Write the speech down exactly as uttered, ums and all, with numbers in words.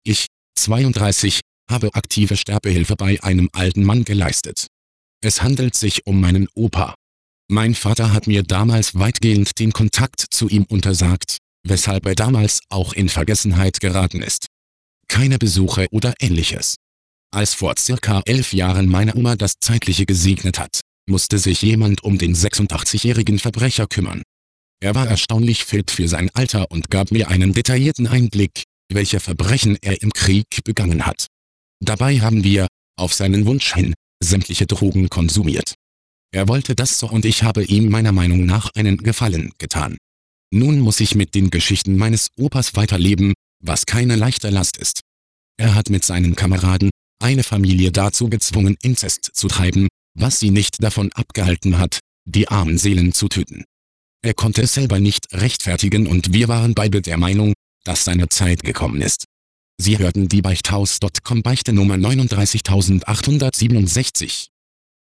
Ich, zweiunddreißig, habe aktive Sterbehilfe bei einem alten Mann geleistet. Es handelt sich um meinen Opa. Mein Vater hat mir damals weitgehend den Kontakt zu ihm untersagt, weshalb er damals auch in Vergessenheit geraten ist. Keine Besuche oder Ähnliches. Als vor circa elf Jahren meine Oma das Zeitliche gesegnet hat, musste sich jemand um den sechsundachtzigjährigen Verbrecher kümmern. Er war erstaunlich fit für sein Alter und gab mir einen detaillierten Einblick, welche Verbrechen er im Krieg begangen hat. Dabei haben wir, auf seinen Wunsch hin, sämtliche Drogen konsumiert. Er wollte das so und ich habe ihm meiner Meinung nach einen Gefallen getan. Nun muss ich mit den Geschichten meines Opas weiterleben, was keine leichte Last ist. Er hat mit seinen Kameraden eine Familie dazu gezwungen, Inzest zu treiben, was sie nicht davon abgehalten hat, die armen Seelen zu töten. Er konnte es selber nicht rechtfertigen und wir waren beide der Meinung, dass seine Zeit gekommen ist. Sie hörten die Beichthaus Punkt com Beichte Nummer neununddreißigtausendachthundertsiebenundsechzig.